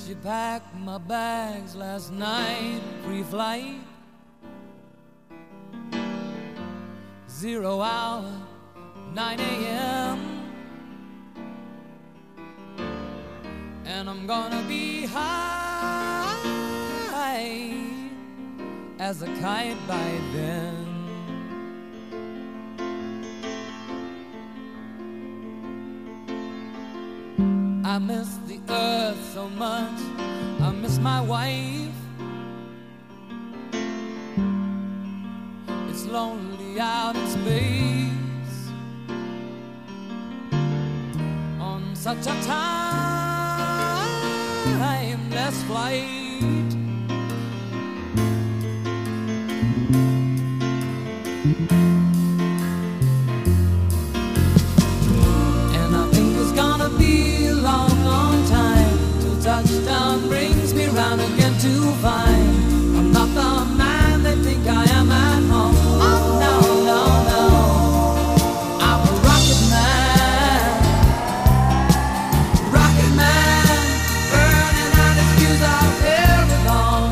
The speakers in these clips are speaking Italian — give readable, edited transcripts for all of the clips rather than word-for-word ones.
She packed my bags last night, pre-flight, 0 hour, 9 a.m. And I'm gonna be high as a kite by then. I miss the earth so much, I miss my wife. It's lonely out in space on such a timeless flight. And I think it's gonna be a long, long time till touchdown brings me round again to find I'm not the man they think I am at home. Oh no, no, no, I'm a rocket man, burning out his fuse out here alone.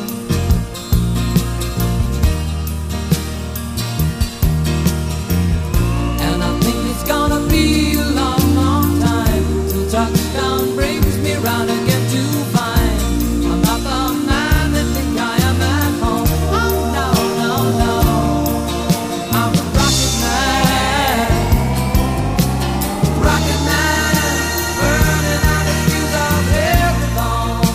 And I think it's gonna be a long, long time till touchdown brings me round again to find I'm not the man they think I am at home. Oh no, no, no, I'm a rocket man, burning out his fuse out here alone.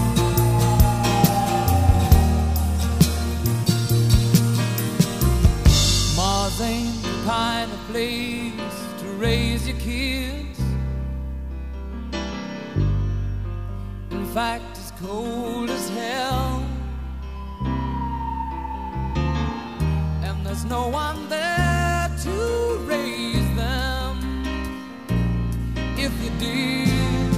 Mars ain't the kind of place to raise your kids. In fact, it's cold as hell, and there's no one there to raise them if you did.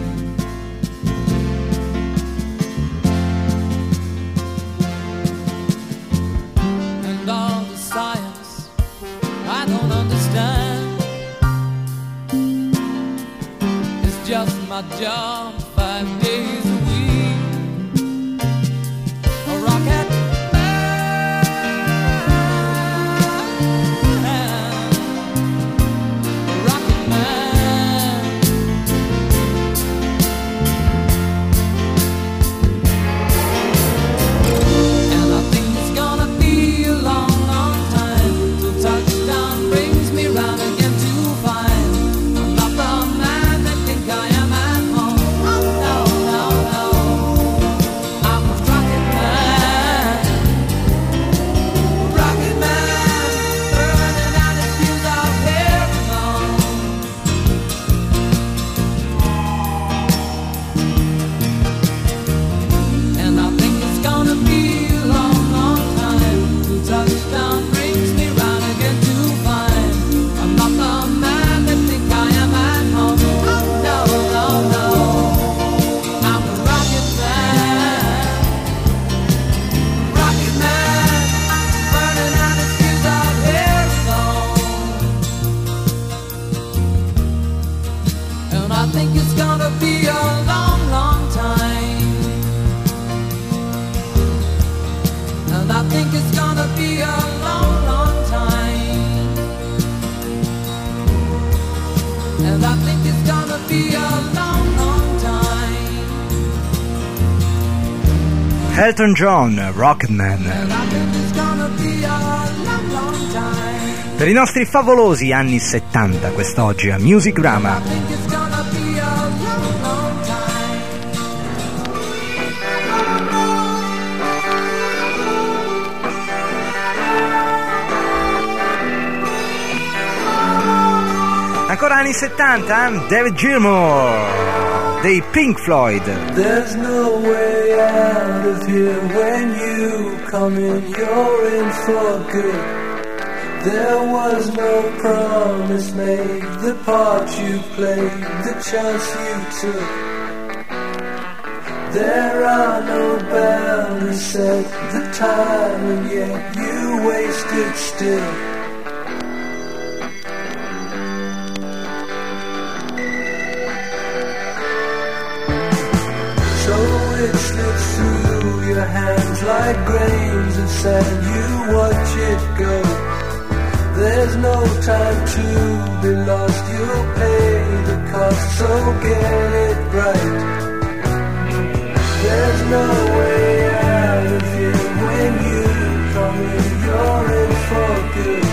And all the science I don't understand, it's just my job 5 days a week. A rocket man, a rocket man. And I think it's gonna be a long, long time till touchdown brings me round again to find I'm not the man they think I am at home. Oh no, no, no, I'm a rocket man, burning out his fuse out here alone. And I think it's gonna be a long, long time till touchdown brings me round again to find I'm not the man they think I am at home. Oh no, no, no, I'm a rocket man, burning out his fuse out here alone. And I think it's gonna be a long, long time. And I think it's gonna be a long, long time. And I think it's gonna be a long, long time. Elton John, Rocketman. And I think it's gonna be a long, long time. Per i nostri favolosi anni 70 quest'oggi a Music Drama. I think it's gonna be a long, long time. Ancora anni 70, David Gilmour dei Pink Floyd. There's no way out of here when you come in, you're in for good. There was no promise made, the part you played, the chance you took. There are no boundaries set, the time, and yet you wasted still. So it slips through your hands like grains of sand. You watch it go. There's no time to be lost. You'll pay the cost, so get it right. There's no way out of here. When you come in, you're in for good.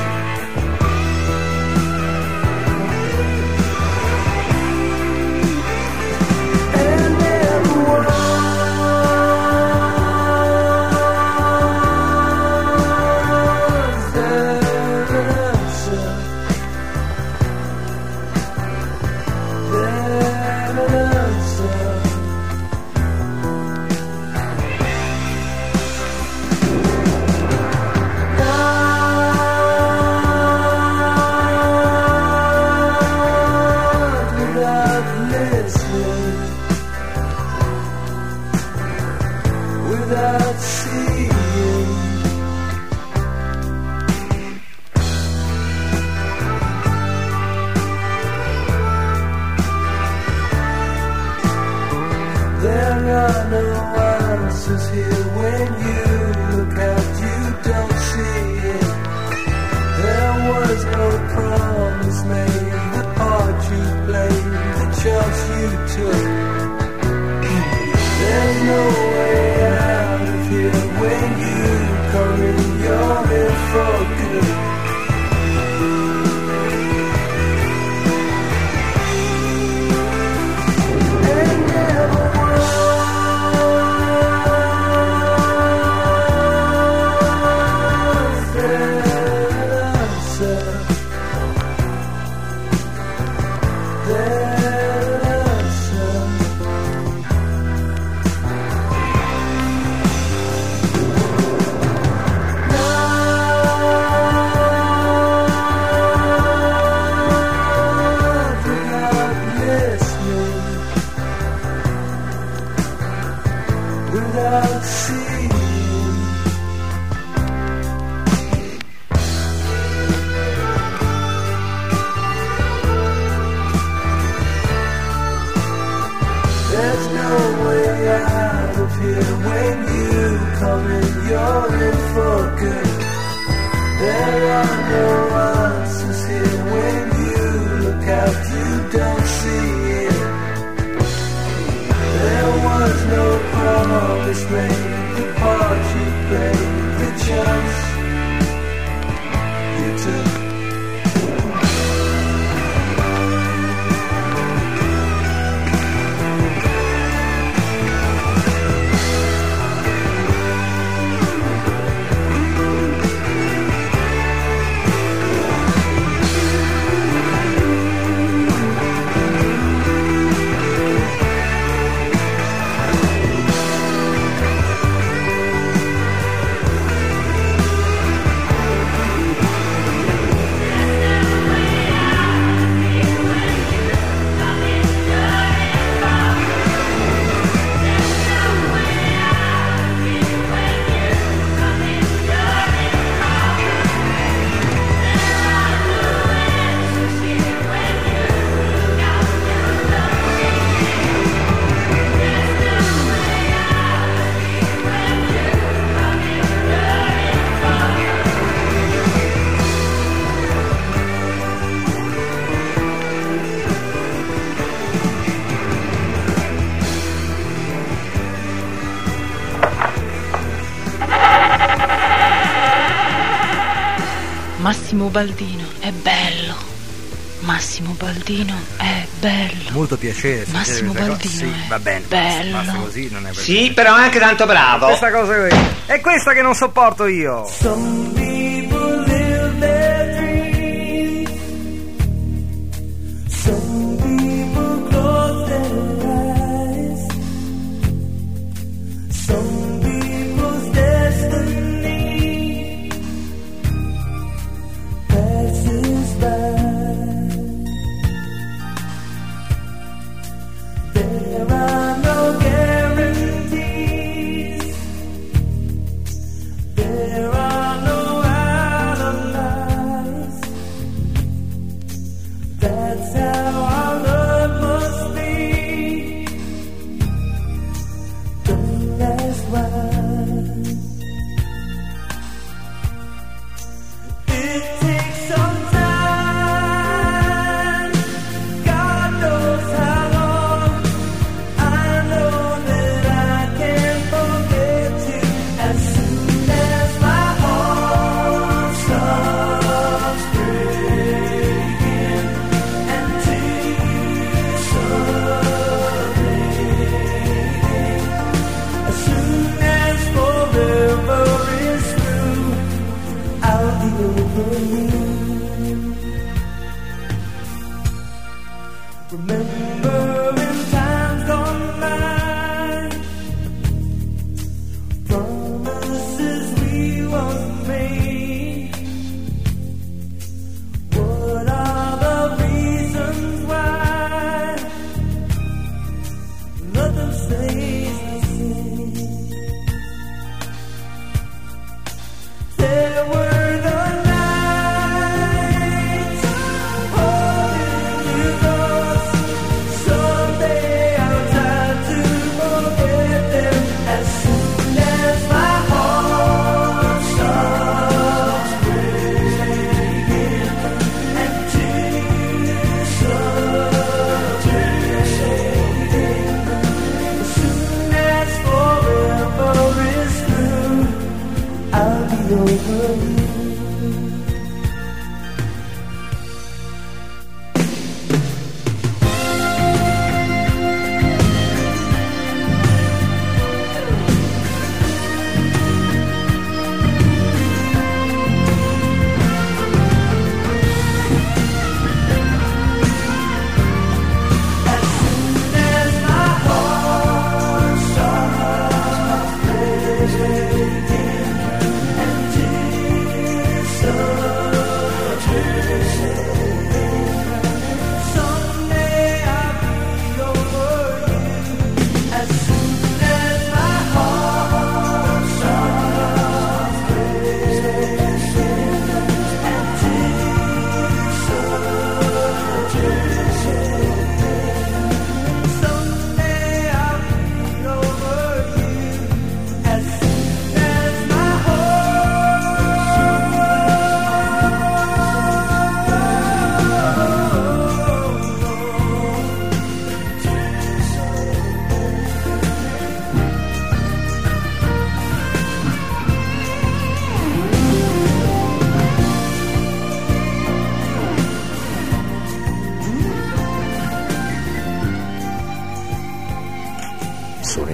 Massimo Baldino è bello. Massimo Baldino è bello. Molto piacere. Massimo Baldino sì, va bene. bello. Basta così, non è sì, però è anche tanto bravo. Questa cosa qui. È questa che non sopporto io. Some people live their dreams. Some people close their eyes. Some people's destiny passes by. There are no guarantees. There are no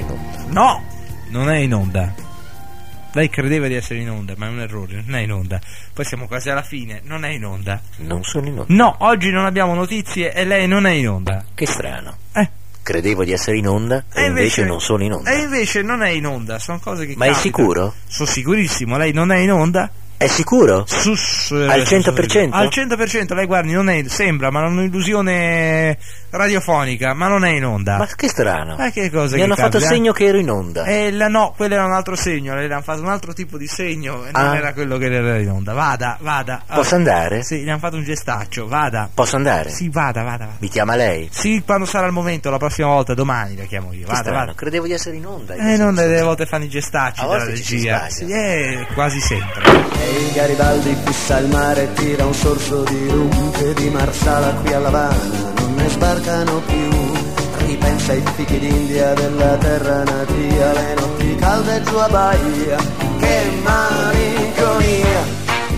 in onda. No, non è in onda. Lei credeva di essere in onda, ma è un errore, non è in onda. Poi siamo quasi alla fine, non è in onda. Non sono in onda. No, oggi non abbiamo notizie e lei non è in onda. Che strano. Credevo di essere in onda e invece non sono in onda. E invece non è in onda, sono cose che Ma capitano. è sicuro? Sono sicurissimo, lei non è in onda? È sicuro? Al 100%? Al 100%, lei guardi, non è, sembra, ma è un'illusione radiofonica, ma non è in onda. Ma che strano. Che cosa Mi che hanno fatto capita? segno che ero in onda. No, quello era un altro segno, le hanno fatto un altro tipo di segno e non era quello che era in onda. Vada. Posso andare? Sì, gli hanno fatto un gestaccio, vada. Posso andare? Sì, vada. Mi chiama lei? Sì, quando sarà il momento, la prossima volta, domani la chiamo io. Vada. Credevo di essere in onda. Non delle volte fanno i gestacci A della volte ci si regia. sbaglia. Sì, quasi sempre. E Garibaldi fissa il mare e tira un sorso di rum che di Marsala qui a L'Avana non ne sbarcano più. Ripensa ai fichi d'India della terra natia, le notti calde giù a Bahia, che malinconia.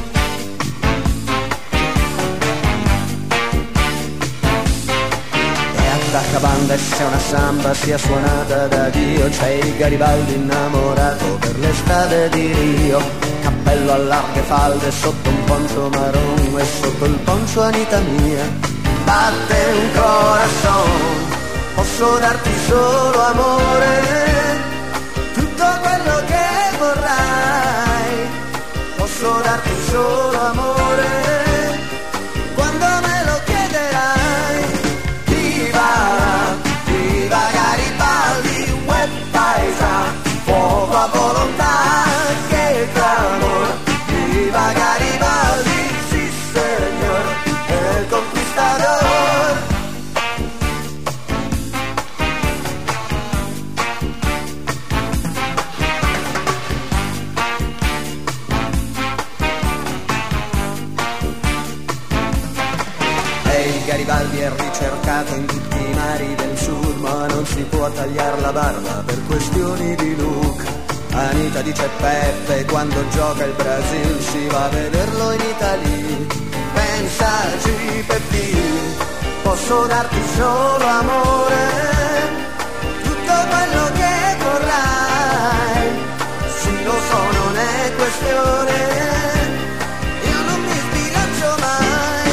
Attacca banda e se una samba sia suonata da Dio, c'è il Garibaldi innamorato per le strade di Rio. Cappello a larghe falde sotto un poncio marron e sotto il poncio Anita mia. Batte un corazon, posso darti solo amore, tutto quello che vorrai. Posso darti solo amore, quando me lo chiederai. Viva Garibaldi, uè paesa, fuoco a volontà, che clamor. Viva Garibaldi, sì signor, el conquistador. Garibaldi è ricercato in tutti i mari del sud, ma non si può tagliare la barba per questioni di look. Anita dice Peppe, quando gioca il Brasil si va a vederlo in Italia. Pensaci Peppi, posso darti solo amore, tutto quello che vorrai. Sì, lo so, non è questione, io non mi sbilancio mai.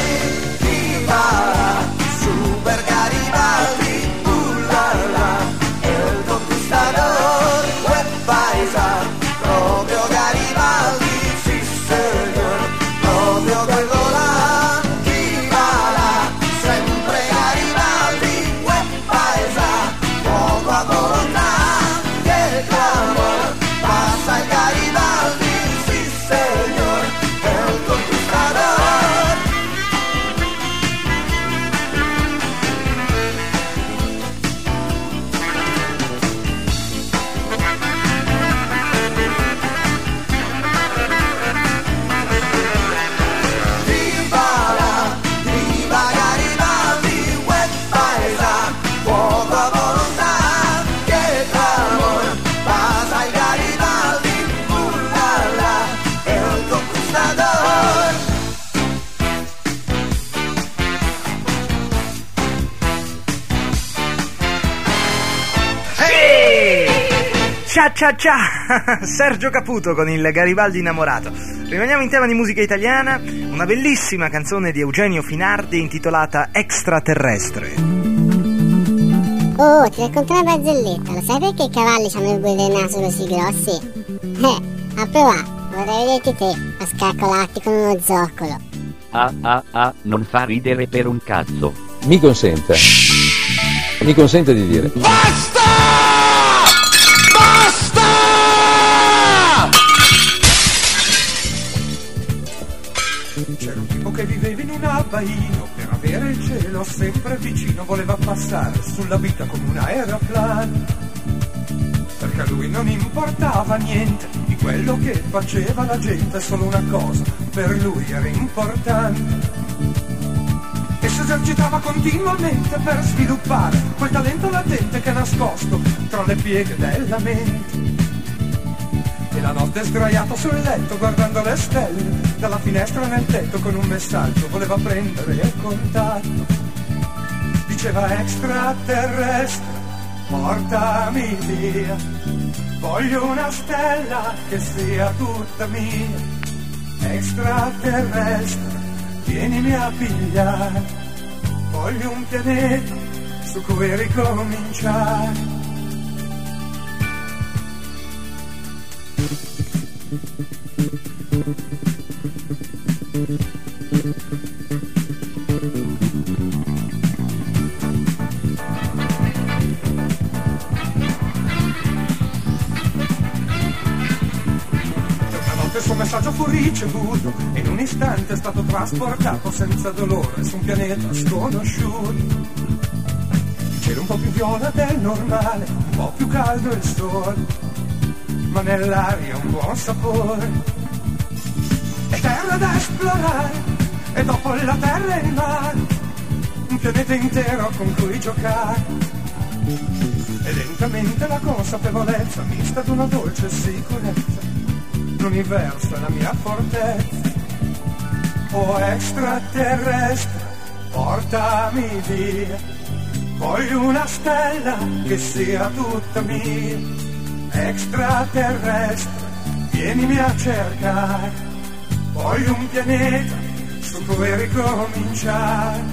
Super Garibaldi, ullala, el conquistador, uè paesa, proprio Garibaldi, sì signor, proprio quello là, viva là, sempre Garibaldi, uè paesa, poco a volontà, che clamor, passa il Garibaldi, sì signor, el conquistador. Ciao, Sergio Caputo con il Garibaldi innamorato. Rimaniamo in tema di musica italiana, una bellissima canzone di Eugenio Finardi intitolata Extraterrestre. Oh, ti racconto una barzelletta. Lo sai perché i cavalli hanno il buio del naso così grossi? A provare, vorrei vederti te a scaccolarti con uno zoccolo. Non fa ridere per un cazzo. Mi consente di dire Basta! C'era un tipo che viveva in un abbaino, per avere il cielo sempre vicino voleva passare sulla vita come un aeroplano, perché a lui non importava niente di quello che faceva la gente, solo una cosa per lui era importante, e si esercitava continuamente per sviluppare quel talento latente che è nascosto tra le pieghe della mente. E la notte sdraiato sul letto guardando le stelle dalla finestra nel tetto con un messaggio voleva prendere il contatto. Diceva extraterrestre, portami via. Voglio una stella che sia tutta mia, extraterrestre, vienimi a pigliare. Voglio un pianeta su cui ricominciare. Il suo messaggio fu ricevuto e in un istante è stato trasportato senza dolore su un pianeta sconosciuto. Il cielo un po' più viola del normale, un po' più caldo il sole, ma nell'aria un buon sapore. È terra da esplorare e dopo la terra e il mare, un pianeta intero con cui giocare. E lentamente la consapevolezza mista ad una dolce sicurezza. L'universo è la mia fortezza. Oh extraterrestre, portami via. Voglio una stella che sia tutta mia. Extraterrestre, vienimi a cercare. Voglio un pianeta su cui ricominciare.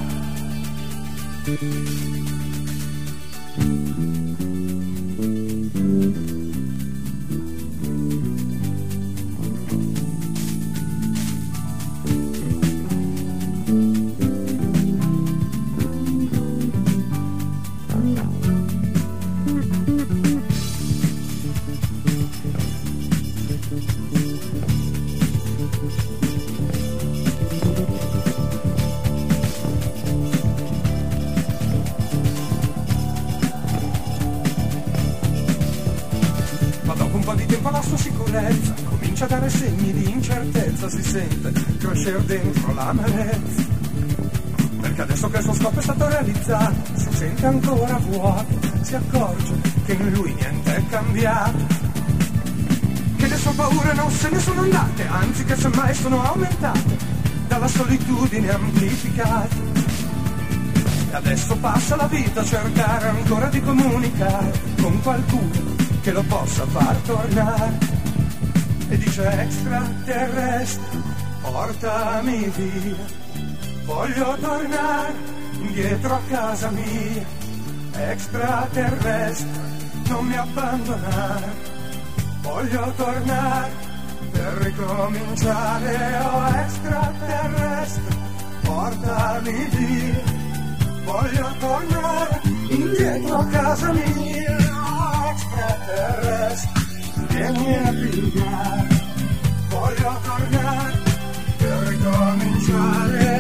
Comincia a dare segni di incertezza, si sente crescere dentro l'amarezza, perché adesso che il suo scopo è stato realizzato si sente ancora vuoto, si accorge che in lui niente è cambiato, che le sue paure non se ne sono andate, anzi che semmai sono aumentate dalla solitudine amplificata, e adesso passa la vita a cercare ancora di comunicare con qualcuno che lo possa far tornare. E dice extraterrestre, portami via. Voglio tornare indietro a casa mia. Extraterrestre, non mi abbandonare. Voglio tornare per ricominciare. Oh extraterrestre, portami via. Voglio tornare indietro a casa mia. Oh extraterrestre, vieni a pigliare. Voglio tornare per ricominciare.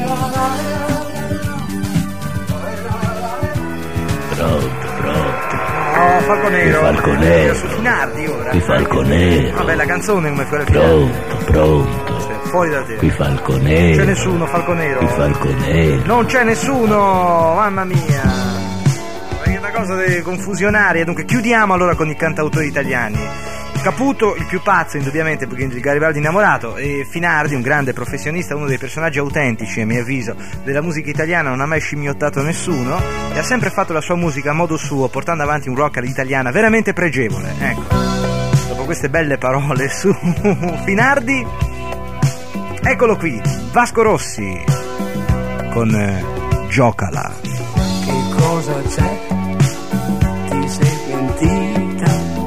Pronto. Oh, Falconero. Falconero. Su Finardi ora. Qui Falconero. Una bella canzone come quella finale. Pronto. Fuori da te. Qui Falconero. Non c'è nessuno, Falconero. Qui Falconero. Non c'è nessuno, mamma mia. È una cosa confusionaria. Dunque chiudiamo allora con i cantautori italiani. Caputo, il più pazzo indubbiamente, perché il Garibaldi innamorato, e Finardi, un grande professionista, uno dei personaggi autentici, a mio avviso, della musica italiana, non ha mai scimmiottato nessuno e ha sempre fatto la sua musica a modo suo, portando avanti un rock all'italiana veramente pregevole. Ecco, dopo queste belle parole su Finardi, eccolo qui, Vasco Rossi con Giocala. Che cosa c'è? Ti sei pentita?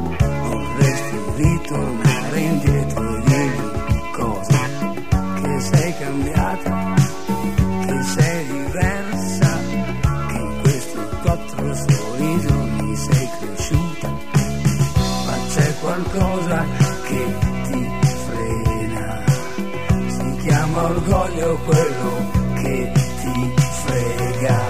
Ritornare indietro e dirmi cosa, che sei cambiata, che sei diversa, che in questi 4 soli giorni sei cresciuta, ma c'è qualcosa che ti frena, si chiama orgoglio quello che ti frega.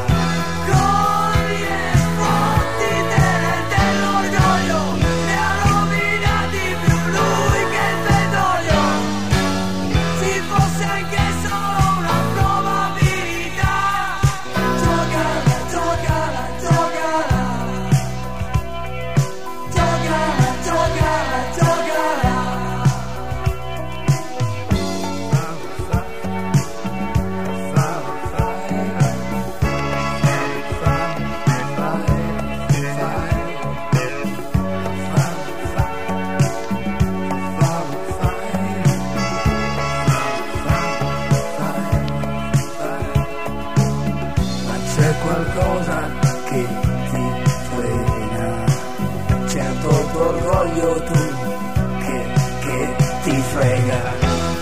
tuo orgoglio, tu che ti frega.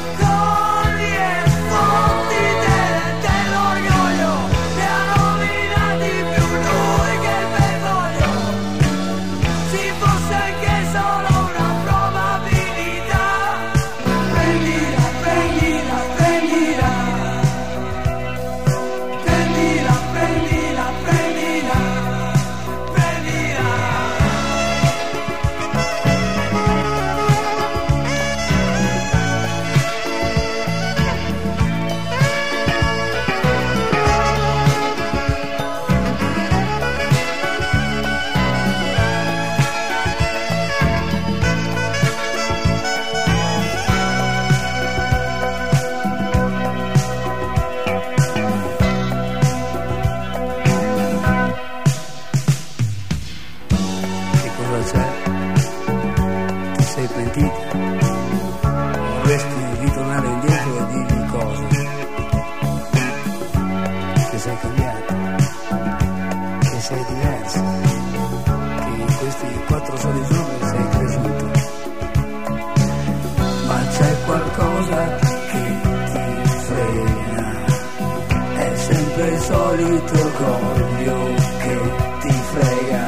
Solito orgoglio che ti frega.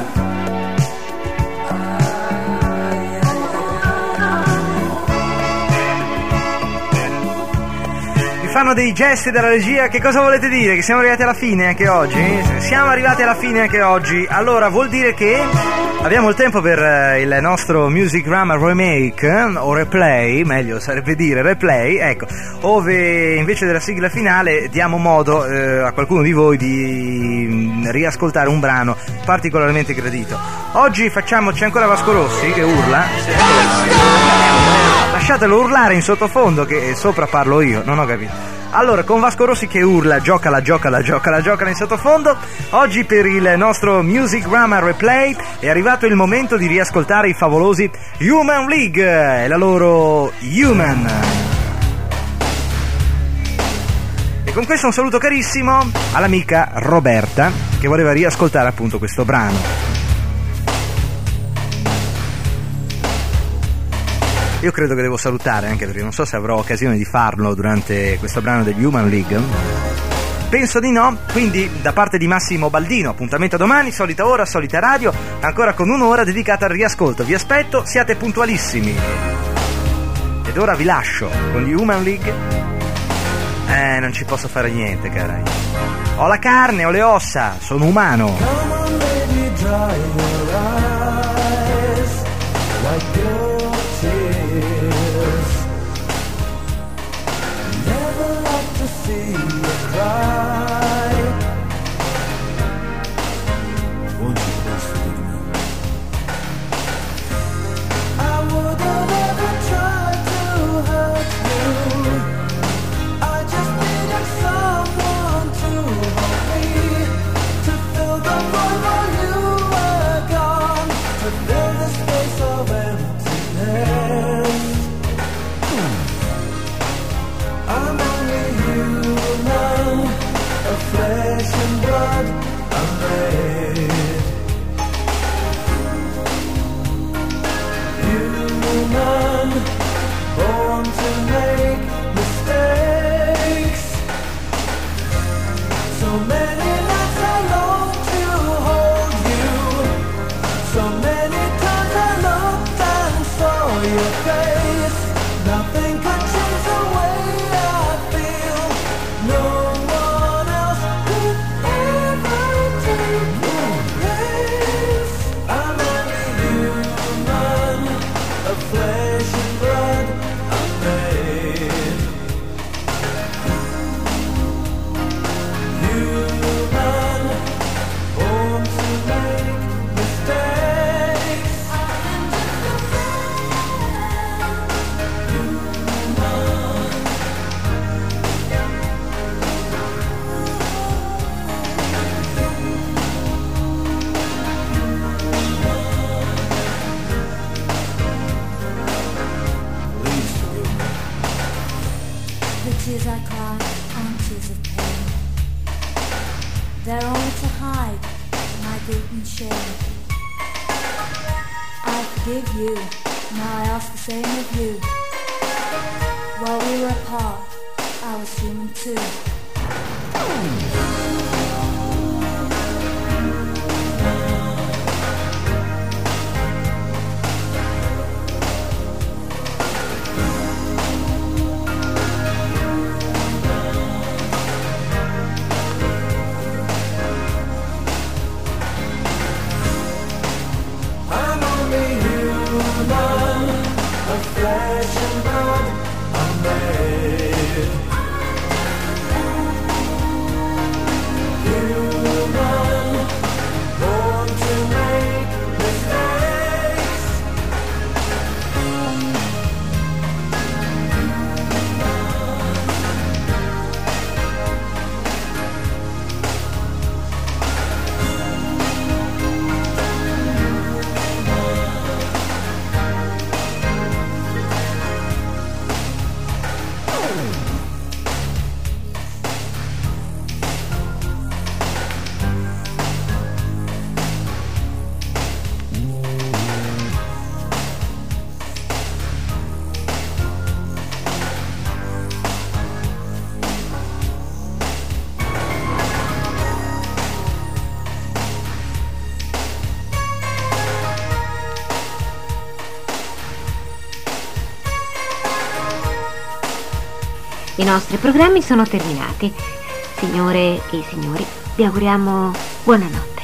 Mi fanno dei gesti dalla regia. Che cosa volete dire? Che siamo arrivati alla fine anche oggi? Siamo arrivati alla fine anche oggi. Allora vuol dire che abbiamo il tempo per il nostro Music Grammar Remake o Replay, meglio sarebbe dire Replay, ecco, ove invece della sigla finale diamo modo a qualcuno di voi di riascoltare un brano particolarmente gradito. Oggi c'è ancora Vasco Rossi che urla. Lasciatelo urlare in sottofondo che sopra parlo io, non ho capito. Allora, con Vasco Rossi che urla, giocala in sottofondo, oggi per il nostro Music Grammar Replay è arrivato il momento di riascoltare i favolosi Human League e la loro Human. E con questo un saluto carissimo all'amica Roberta che voleva riascoltare appunto questo brano. Io credo che devo salutare, anche perché non so se avrò occasione di farlo durante questo brano degli Human League. Penso di no, quindi da parte di Massimo Baldino, appuntamento a domani, solita ora, solita radio, ancora con un'ora dedicata al riascolto. Vi aspetto, siate puntualissimi. Ed ora vi lascio con gli Human League. Non ci posso fare niente, cara. Ho la carne, ho le ossa, sono umano. Come on, baby, dry your eyes, like your tears. Never like to see you cry. Won't you please forgive me? I would have never tried to hurt you. I just needed someone to hold me, to fill the void while you were gone, to fill the space of emptiness. I'm only human, of flesh and blood I'm made. Human, born to make mistakes. So many nights I long to hold you. So many times I looked and saw your face. Nothing could change the way I feel. No one else could ever take your place. I'm only human, of flesh and blood I'm made. Human, born to make mistakes. Please forgive me. The tears I cry aren't tears of pain. They're only to hide my guilt and shame. I forgive you. Now I ask the same of you. While we were apart, I was human too. I'm only human, of flesh and blood, I'm made. Human, born to make mistakes. I nostri programmi sono terminati. Signore e signori, vi auguriamo buonanotte.